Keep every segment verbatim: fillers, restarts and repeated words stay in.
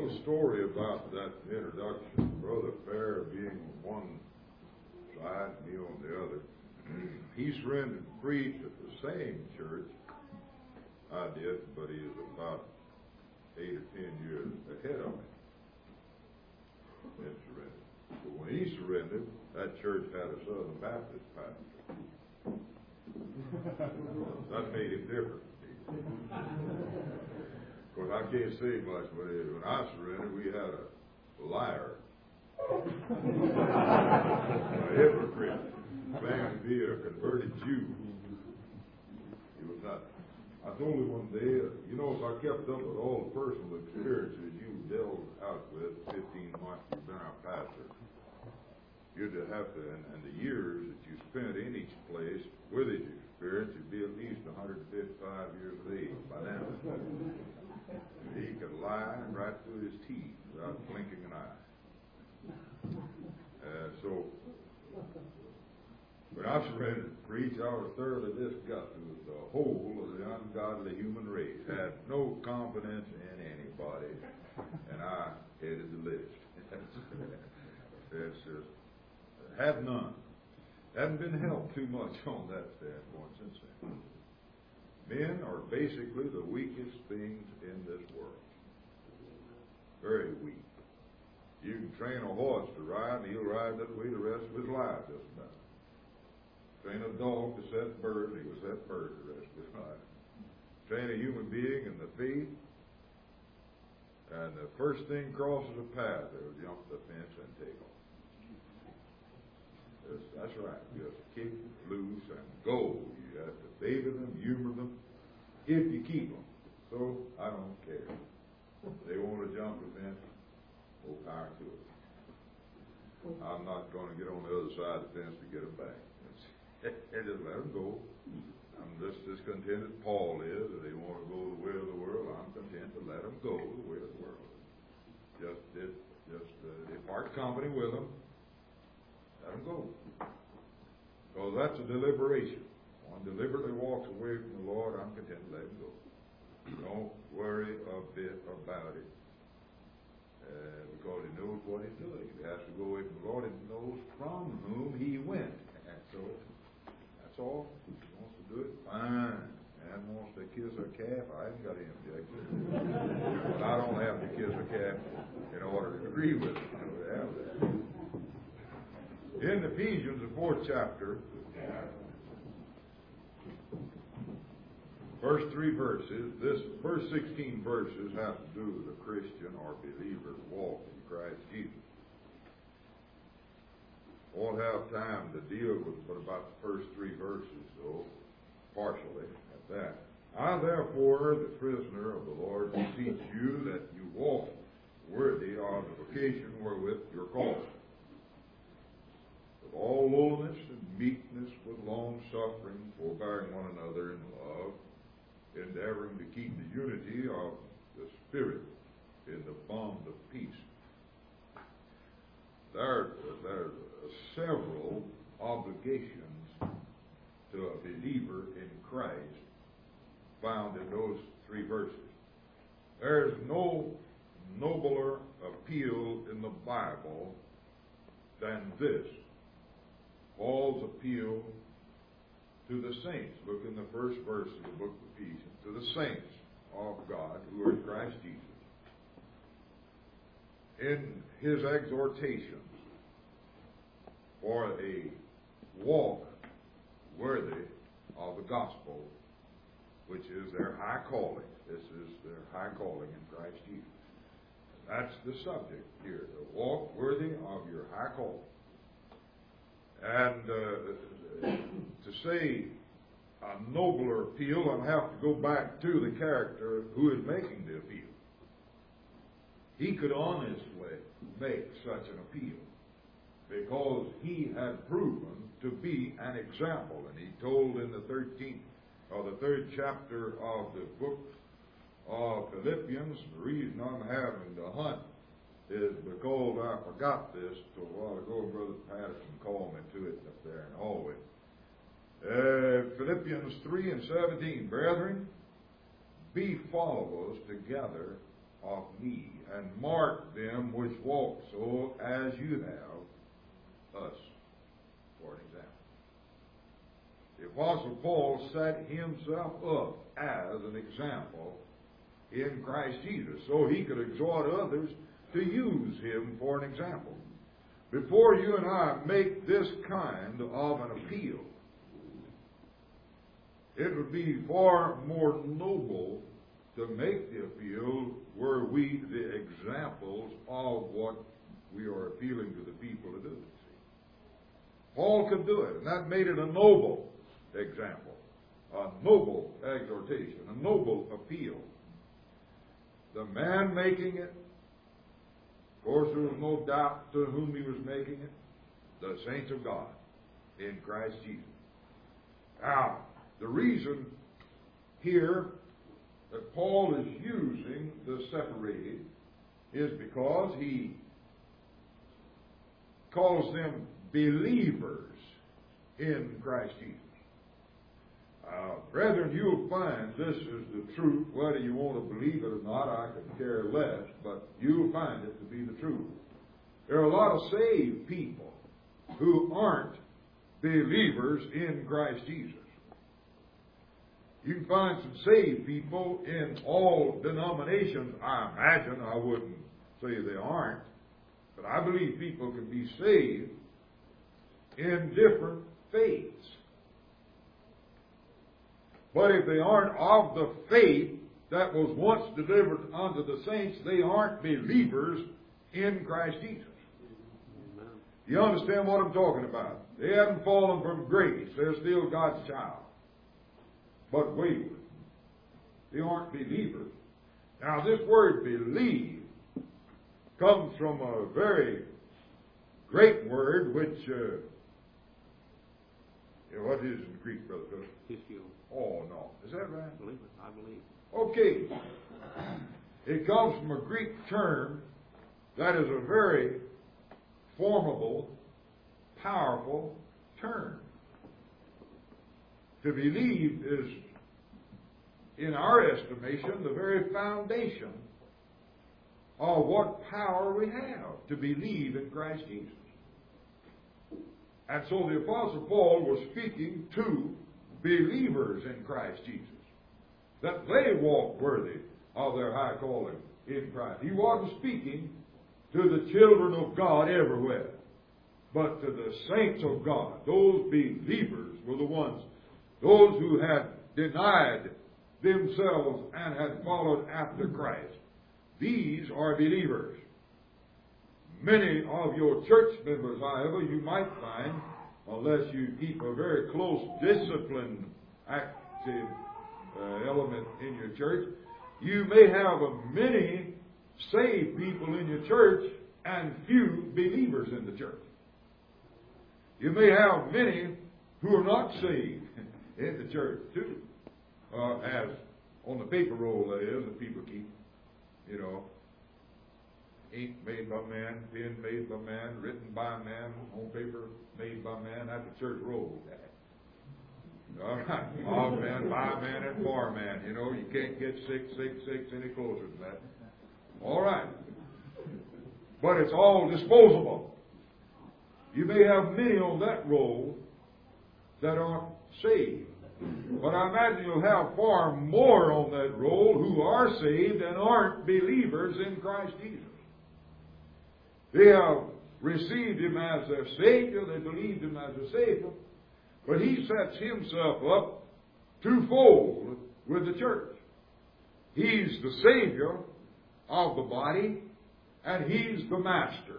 little story about that introduction. Brother Fair being on one side, me on the other. He surrendered to preach at the same church I did, but he was about eight or ten years ahead of me in surrender. But when he surrendered, that church had a Southern Baptist pastor. That made him different. Of course, I can't say much, but when I surrendered, we had a liar, a hypocrite, claiming to be a converted Jew. He was not. I told him one day, you know, if I kept up with all the personal experiences you dealt out with fifteen months you've been our pastor, you'd have to, and, and the years that you spent in each place with his experience, you'd be at least one hundred fifty-five years of age by now. He could lie right through his teeth without blinking an eye. Uh, so, when I surrendered to preach, I was thoroughly disgusted with the whole of the ungodly human race. Had no confidence in anybody, and I headed the list. It's just, had none. Haven't been helped too much on that standpoint since then. Men are basically the weakest things in this world. Very weak. You can train a horse to ride, and he'll ride that way the rest of his life, just about. Train a dog to set birds, he will set birds the rest of his life. Train a human being in the faith, and the first thing crosses a path, they'll jump the fence and take off. That's, that's right. Just kick loose and go. You have to baby them, humor them, if you keep them. So I don't care. They want to jump the fence, go power to it. I'm not going to get on the other side of the fence to get them back. Just let them go. I'm just as content as Paul is. If they want to go the way of the world, I'm content to let them go the way of the world. Just, just, just uh, depart company with them. Let them go. So that's a deliberation. One deliberately walks away from the Lord, I'm content to let him go. Don't worry a bit about it. Uh, because he knows what he's doing. If he has to go away from the Lord, he knows from whom he went. And so, that's all. If he wants to do it, fine. And wants to kiss a calf, I ain't got any objection. But I don't have to kiss a calf in order to agree with it. You know, we have that. In Ephesians, the fourth chapter, first three verses, this first sixteen verses have to do with a Christian or believer's walk in Christ Jesus. I won't have time to deal with but about the first three verses, though, partially at that. I, therefore, the prisoner of the Lord, beseech you that you walk worthy of the vocation wherewith you're called, with all lowliness and meekness, with long suffering, forbearing one another in love, endeavoring to keep the unity of the Spirit in the bond of peace. There, there are several obligations to a believer in Christ found in those three verses. There is no nobler appeal in the Bible than this. Paul's appeal to the saints. Look in the first verse of the book of Ephesians. To the saints of God who are in Christ Jesus. In his exhortations for a walk worthy of the gospel, which is their high calling. This is their high calling in Christ Jesus. That's the subject here. To walk worthy of your high calling. And uh, to say a nobler appeal, I have to go back to the character who is making the appeal. He could honestly make such an appeal because he had proven to be an example. And he told in the thirteenth or the third chapter of the book of Philippians, the reason I'm having to hunt is because I forgot this a while ago. Brother Patterson called me to it up there in the hallway. Uh, Philippians three and seventeen, brethren, be followers together of me, and mark them which walk so as you have us for an example. The Apostle Paul set himself up as an example in Christ Jesus, so he could exhort others to use him for an example. Before you and I make this kind of an appeal, it would be far more noble to make the appeal were we the examples of what we are appealing to the people to do. See? Paul could do it, and that made it a noble example, a noble exhortation, a noble appeal. The man making it, of course, there was no doubt to whom he was making it, the saints of God in Christ Jesus. Now, the reason here that Paul is using the separated is because he calls them believers in Christ Jesus. Uh, brethren, you'll find this is the truth. Whether you want to believe it or not, I could care less, but you'll find it to be the truth. There are a lot of saved people who aren't believers in Christ Jesus. You can find some saved people in all denominations. I imagine, I wouldn't say they aren't, but I believe people can be saved in different faiths. But if they aren't of the faith that was once delivered unto the saints, they aren't believers in Christ Jesus. You understand what I'm talking about? They haven't fallen from grace. They're still God's child. But wayward. They aren't believers. Now, this word believe comes from a very great word, which, uh, you know, what is in Greek, Brother Philip? Physio. Oh, no. Is that right? I believe it. I believe. Okay. It comes from a Greek term that is a very formidable, powerful term. To believe is, in our estimation, the very foundation of what power we have to believe in Christ Jesus. And so the Apostle Paul was speaking to believers in Christ Jesus, that they walk worthy of their high calling in Christ. He wasn't speaking to the children of God everywhere, but to the saints of God. Those believers were the ones, those who had denied themselves and had followed after Christ. These are believers. Many of your church members, however, you might find, unless you keep a very close, disciplined, active uh, element in your church, you may have a many saved people in your church and few believers in the church. You may have many who are not saved in the church, too, uh, as on the paper roll, that is, that people keep, you know, ink made by man, pen made by man, written by man, on paper made by man. That's a church roll. All right, of man, by man, and for man. You know, you can't get six, six, six any closer than that. All right. But it's all disposable. You may have many on that roll that aren't saved. But I imagine you'll have far more on that roll who are saved and aren't believers in Christ Jesus. They have received Him as their Savior. They believed Him as their Savior. But He sets Himself up twofold with the church. He's the Savior of the body, and He's the Master.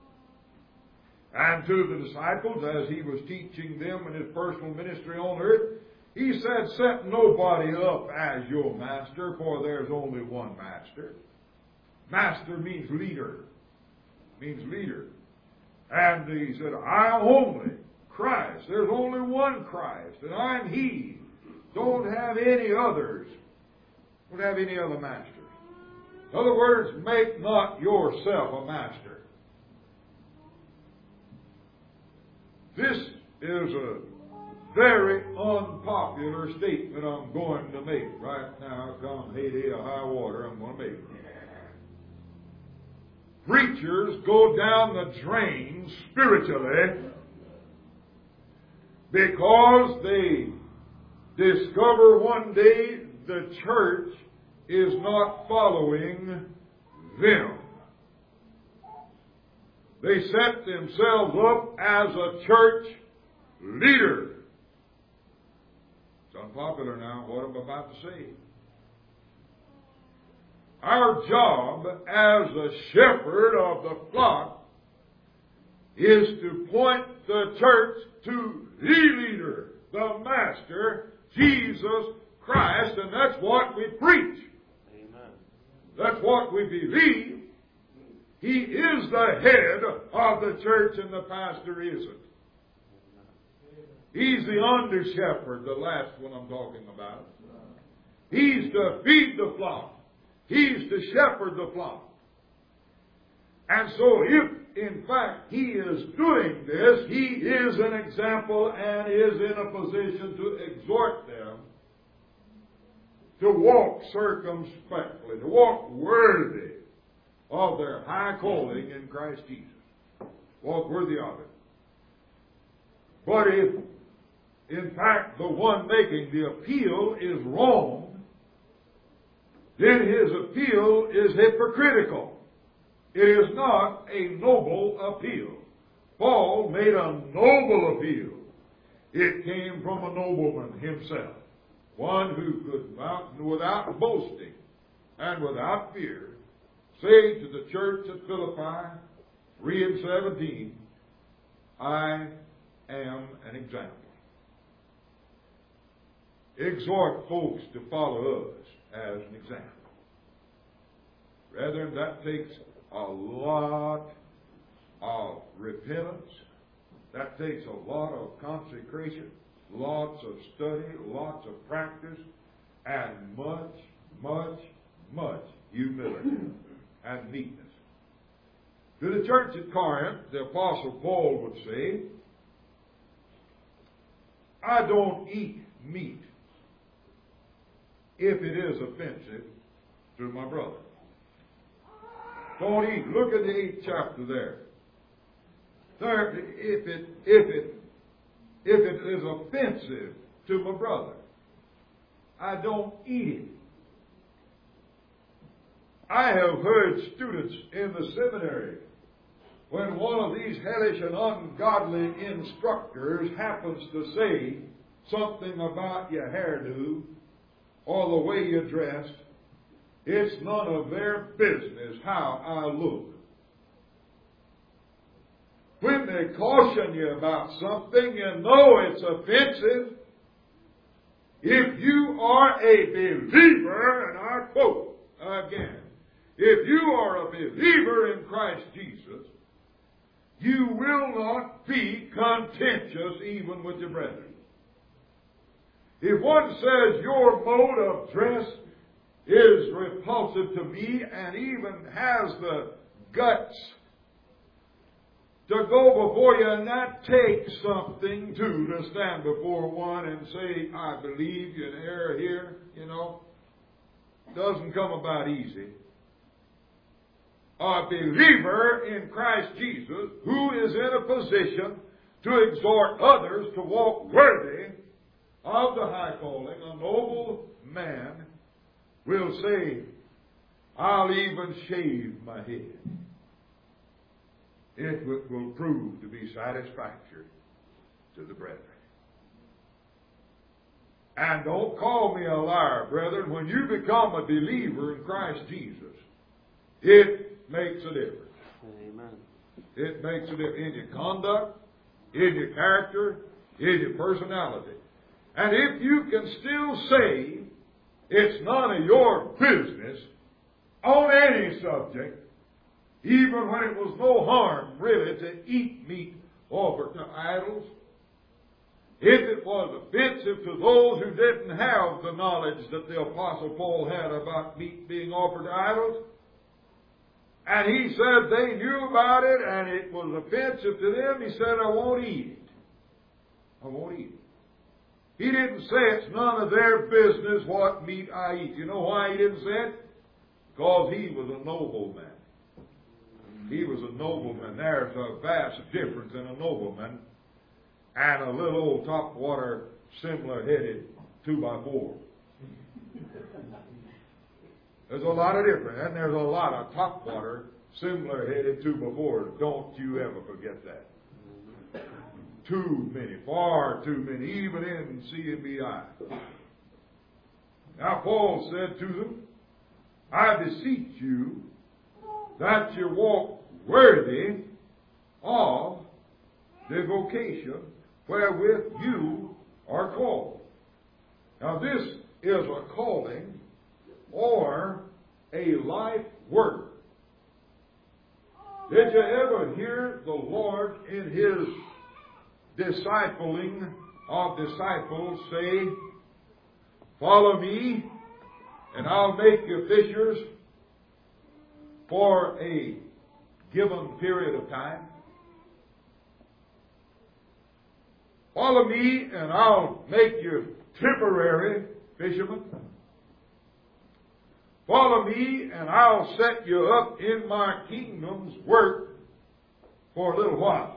And to the disciples, as He was teaching them in His personal ministry on earth, He said, set nobody up as your master, for there's only one master. Master means leader. Means leader. And He said, I only, Christ. There's only one Christ, and I'm He. Don't have any others. Don't have any other masters. In other words, make not yourself a master. This is a very unpopular statement I'm going to make right now. Come heyday or high water, I'm going to make it. preachers go down the drain spiritually because they discover one day the church is not following them. They set themselves up as a church leader. It's unpopular now, what I'm about to say. Our job as a shepherd of the flock is to point the church to the leader, the Master, Jesus Christ, and that's what we preach. Amen. That's what we believe. He is the head of the church and the pastor isn't. He's the under shepherd, the last one I'm talking about. He's to feed the flock. He's to shepherd the flock. And so if, in fact, he is doing this, he is an example and is in a position to exhort them to walk circumspectly, to walk worthy of their high calling in Christ Jesus. Walk worthy of it. But if, in fact, the one making the appeal is wrong, then his appeal is hypocritical. It is not a noble appeal. Paul made a noble appeal. It came from a nobleman himself, one who could, without boasting and without fear, say to the church at Philippi, three and seventeen, I am an example. Exhort folks to follow us as an example. Brethren, that takes a lot of repentance. That takes a lot of consecration, lots of study, lots of practice, and much, much, much humility and meekness. To the church at Corinth, the Apostle Paul would say, I don't eat meat if it is offensive to my brother. Don't eat. Look at the eighth chapter there. There, if it, if it, if it is offensive to my brother, I don't eat it. I have heard students in the seminary, when one of these hellish and ungodly instructors happens to say something about your hairdo or the way you dress, it's none of their business how I look. When they caution you about something, you know it's offensive. If you are a believer, and I quote again, if you are a believer in Christ Jesus, you will not be contentious even with your brethren. If one says your mode of dress is repulsive to me and even has the guts to go before you, and that takes something too to stand before one and say, I believe you in error here, you know, doesn't come about easy. A believer in Christ Jesus who is in a position to exhort others to walk worthy of the high calling, a noble man, will say, I'll even shave my head. It will prove to be satisfactory to the brethren. And don't call me a liar, brethren. When you become a believer in Christ Jesus, it makes a difference. Amen. It makes a difference in your conduct, in your character, in your personality. And if you can still say it's none of your business on any subject, even when it was no harm really to eat meat offered to idols, if it was offensive to those who didn't have the knowledge that the Apostle Paul had about meat being offered to idols, and he said they knew about it and it was offensive to them, he said, I won't eat it. I won't eat it. He didn't say it's none of their business what meat I eat. You know why he didn't say it? Because he was a noble man. He was a nobleman. There's a vast difference in a nobleman and a little old topwater, similar-headed two by four. There's a lot of difference, and there's a lot of topwater, similar-headed two by four. Don't you ever forget that. Too many, far too many, even in C M B I. Now Paul said to them, I beseech you that you walk worthy of the vocation wherewith you are called. Now this is a calling or a life work. Did you ever hear the Lord in His discipling of disciples say, follow me and I'll make you fishers for a given period of time? Follow me and I'll make you temporary fishermen. Follow me and I'll set you up in my kingdom's work for a little while.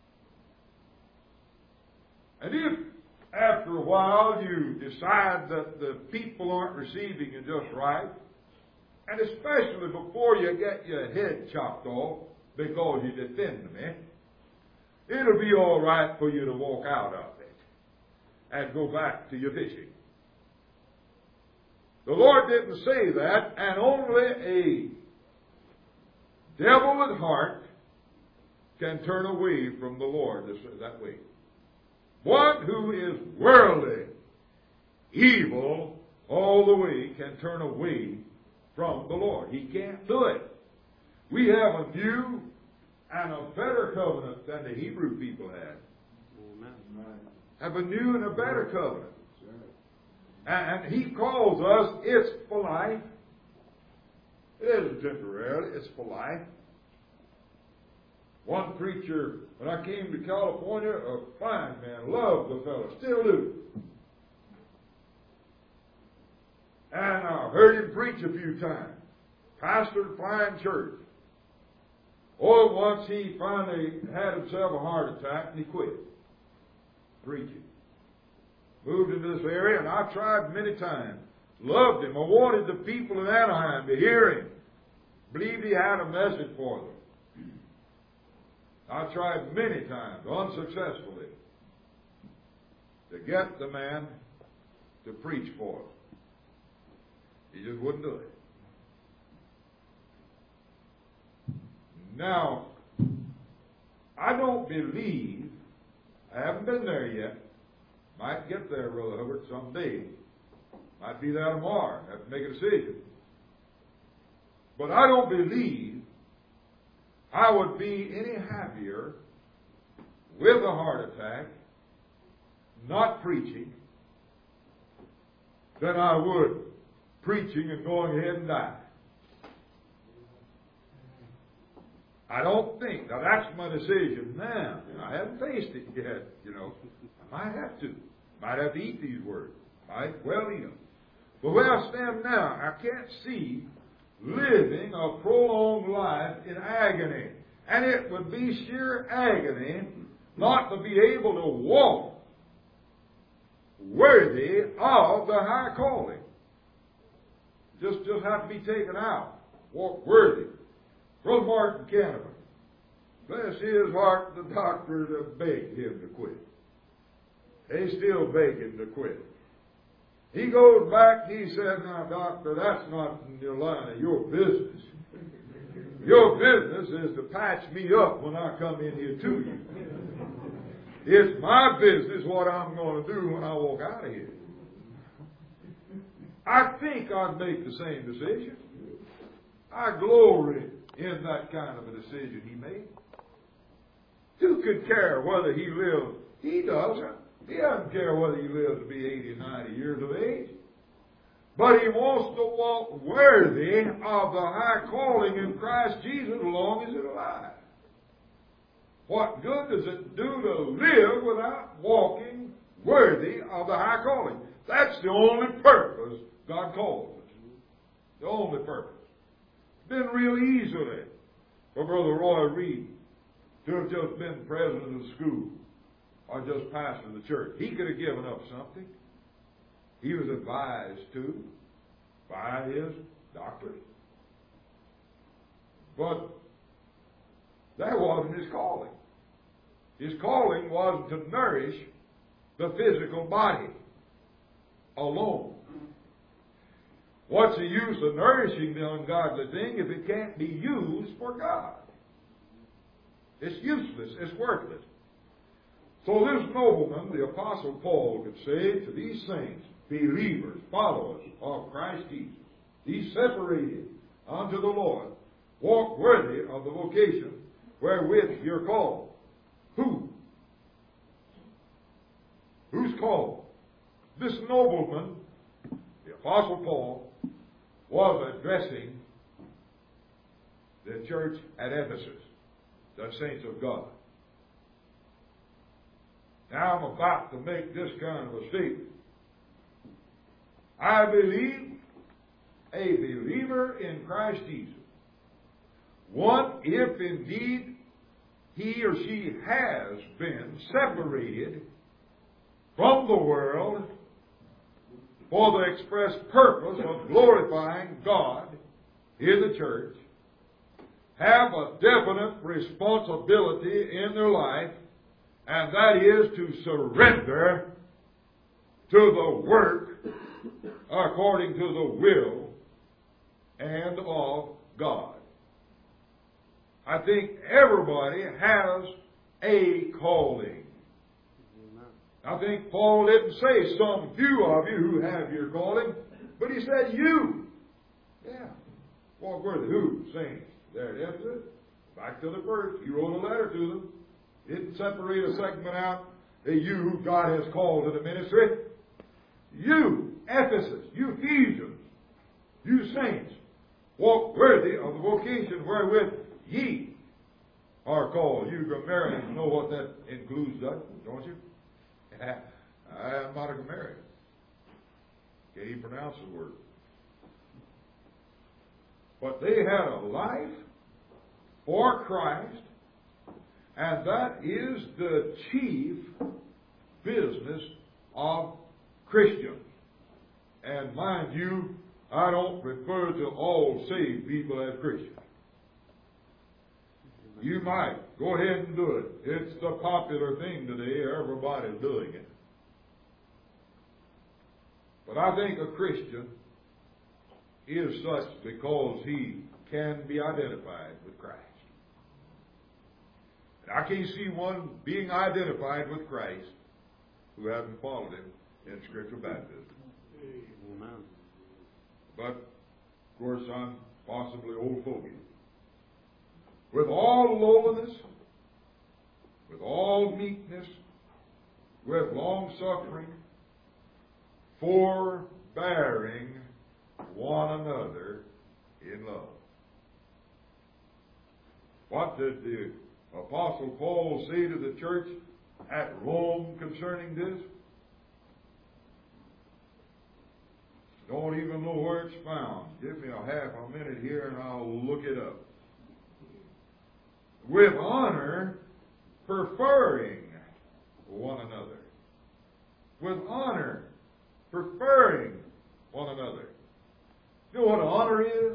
And if after a while you decide that the people aren't receiving you just right, and especially before you get your head chopped off because you defend me, it'll be all right for you to walk out of it and go back to your fishing. The Lord didn't say that, and only a devil at heart can turn away from the Lord that way. One who is worldly, evil all the way, can turn away from the Lord. He can't do it. We have a new and a better covenant than the Hebrew people had. Amen. Have a new and a better covenant. And He calls us, it's for life. It isn't temporarily, it's for life. One preacher, when I came to California, a fine man, loved the fellow, still do. And I heard him preach a few times. Pastored a fine church. Oh, once he finally had himself a heart attack and he quit preaching. Moved into this area, and I tried many times. Loved him. I wanted the people in Anaheim to hear him. Believed he had a message for them. I tried many times, unsuccessfully, to get the man to preach for him. He just wouldn't do it. Now, I don't believe, I haven't been there yet. Might get there, Brother Hubbard, someday. Might be there tomorrow. Have to make a decision. But I don't believe I would be any happier with a heart attack, not preaching, than I would preaching and going ahead and dying. I don't think. Now, that's my decision now. I haven't faced it yet, you know. I might have to. Might have to eat these words. Might well eat them. But where I stand now, I can't see living a prolonged life in agony. And it would be sheer agony not to be able to walk worthy of the high calling. Just, just have to be taken out. Walk worthy. Brother Martin Canada, bless his heart, the doctors have begged him to quit. They still beg him to quit. He goes back, he said, now doctor, that's not in the line of your business. Your business is to patch me up when I come in here to you. It's my business what I'm going to do when I walk out of here. I think I'd make the same decision. I glory in that kind of a decision he made. Who could care whether he lived? He doesn't. He doesn't care whether he lives to be eighty, ninety years of age. But he wants to walk worthy of the high calling in Christ Jesus as long as he's alive. What good does it do to live without walking worthy of the high calling? That's the only purpose God calls us. The only purpose. Been real easily. for Brother Roy Reed to have just been president of the school or just pastor of the church. He could have given up something. He was advised to by his doctors. But that wasn't his calling. His calling was to nourish the physical body alone. What's the use of nourishing the ungodly thing if it can't be used for God? It's useless. It's worthless. So this nobleman, the Apostle Paul, could say to these saints, believers, followers of Christ Jesus, these separated unto the Lord, walk worthy of the vocation wherewith you're called. Who? Who's called? This nobleman, the Apostle Paul, was addressing the church at Ephesus, the saints of God. Now I'm about to make this kind of a statement. I believe a believer in Christ Jesus, one, if indeed he or she has been separated from the world for the express purpose of glorifying God in the church, have a definite responsibility in their life, and that is to surrender to the work according to the will and of God. I think everybody has a calling. I think Paul didn't say some few of you who have your calling, but he said you. Yeah. Walk worthy. Who? Saints. There it is. Back to the first. He wrote a letter to them. Didn't separate a segment out. Hey, you who God has called to the ministry. You, Ephesus. You, Ephesians. You, saints. Walk worthy of the vocation wherewith ye are called. You grammarians know what that includes, don't you? I am not a grammarian. Can't even pronounce the word. But they had a life for Christ, and that is the chief business of Christians. And mind you, I don't refer to all saved people as Christians. You might. Go ahead and do it. It's the popular thing today. Everybody's doing it. But I think a Christian is such because he can be identified with Christ. And I can't see one being identified with Christ who hasn't followed him in scriptural baptism. Amen. But, of course, I'm possibly old fogey. With all lowliness, with all meekness, with long suffering, forbearing one another in love. What did the Apostle Paul say to the church at Rome concerning this? Don't even know where it's found. Give me a half a minute here and I'll look it up. With honor, preferring one another. With honor, preferring one another. You know what honor is?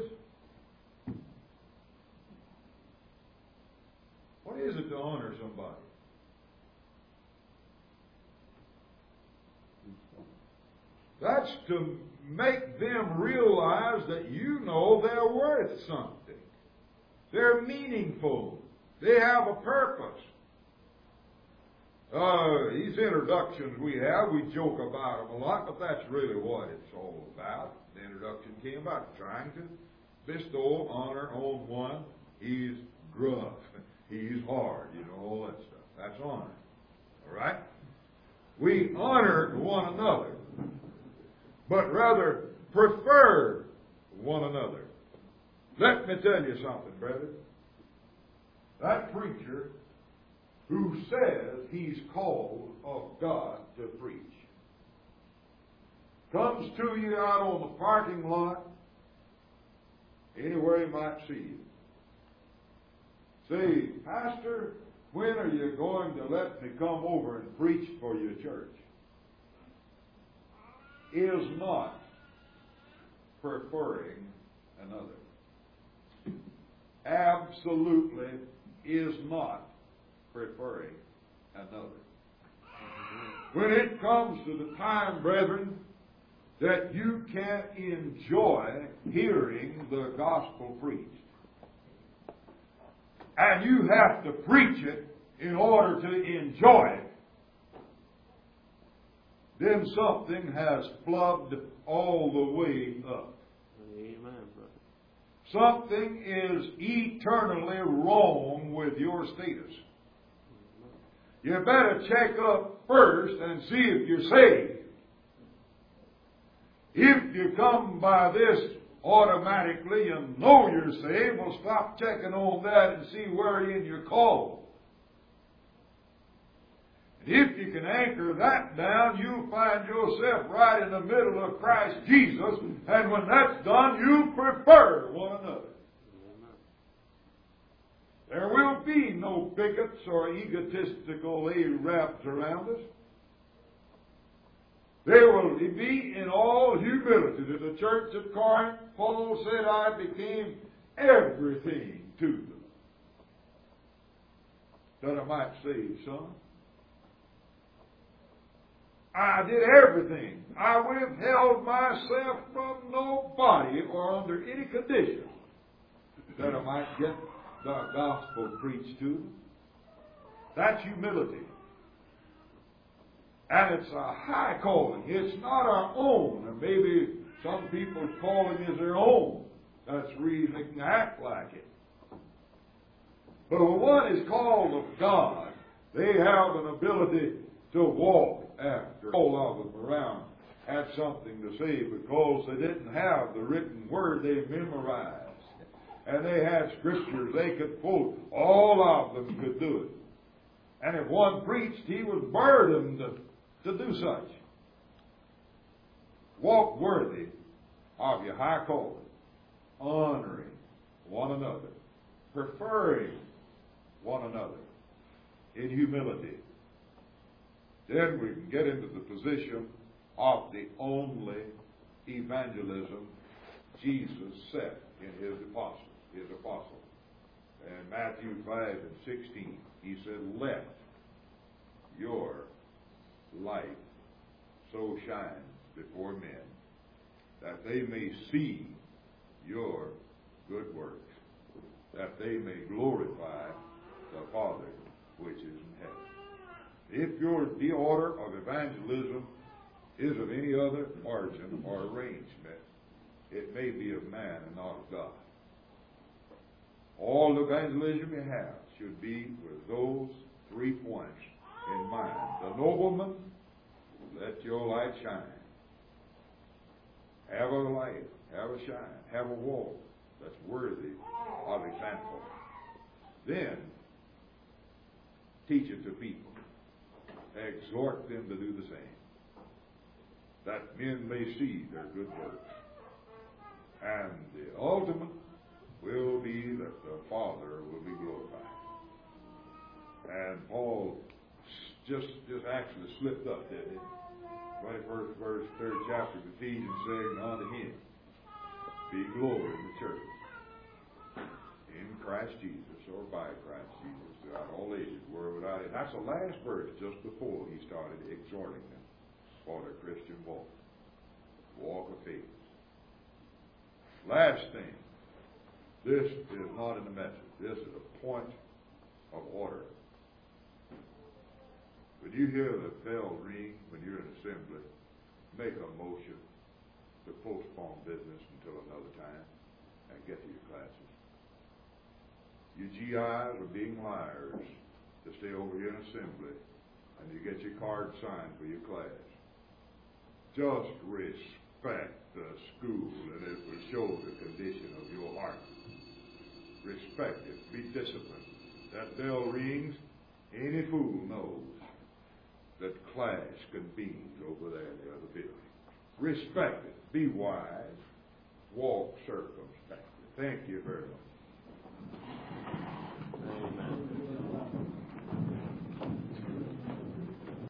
What is it to honor somebody? That's to make them realize that you know they're worth something. They're meaningful. They have a purpose. Uh, these introductions we have, we joke about them a lot, but that's really what it's all about. The introduction came about trying to bestow honor on one. He's gruff. He's hard. You know, all that stuff. That's honor. All right? We honor one another, but rather prefer one another. Let me tell you something, brother. That preacher who says he's called of God to preach comes to you out on the parking lot, anywhere he might see you, say, Pastor, when are you going to let me come over and preach for your church? Is not preferring another. Absolutely is not preferring another. When it comes to the time, brethren, that you can enjoy hearing the gospel preached, and you have to preach it in order to enjoy it, then something has flubbed all the way up. Amen, brother. Something is eternally wrong with your status. You better check up first and see if you're saved. If you come by this automatically and know you're saved, well, stop checking on that and see where in you're called. And if you can anchor that down, you'll find yourself right in the middle of Christ Jesus, and when that's done, you prefer one another. There will be no bigots or egotistical Arabs around us. There will be in all humility. To the church at Corinth, Paul said, I became everything to them, that I might save some. I did everything. I withheld myself from nobody or under any condition, that I might get the gospel preached to them. That's humility. And it's a high calling. It's not our own. And maybe some people's calling is their own. That's the reason they can act like it. But when one is called of God, they have an ability to walk after. All of them around had something to say because they didn't have the written word they memorized. And they had scriptures they could quote. All of them could do it. And if one preached, he was burdened to to do such. Walk worthy of your high calling, honoring one another, preferring one another in humility. Then we can get into the position of the only evangelism Jesus set in his apostles, his apostles. In Matthew five and sixteen, he said, let your light so shine before men that they may see your good works, that they may glorify the Father which is in heaven. If your the order of evangelism is of any other origin or arrangement, it may be of man and not of God. All evangelism you have should be with those three points in mind. The nobleman, let your light shine. Have a light, have a shine, have a walk that's worthy of example. Then, teach it to people. Exhort them to do the same, that men may see their good works. And the ultimate will be that the Father will be glorified. And Paul just, just actually slipped up, didn't he? twenty-first verse, third chapter of Ephesians, saying, unto him be glory in the church, in Christ Jesus, or by Christ Jesus, throughout all ages, world without end. That's the last verse just before he started exhorting them for their Christian walk. Walk of faith. Last thing, this is not in the message. This is a point of order. When you hear the bell ring when you're in assembly, make a motion to postpone business until another time and get to your classes. You G Is are being liars to stay over here in assembly and you get your card signed for your class. Just respect the school and it will show the condition of your heart. Respect it. Be disciplined. That bell rings, any fool knows that class convenes over there in the other building. Respect it. Be wise. Walk circumspectly. Thank you very much.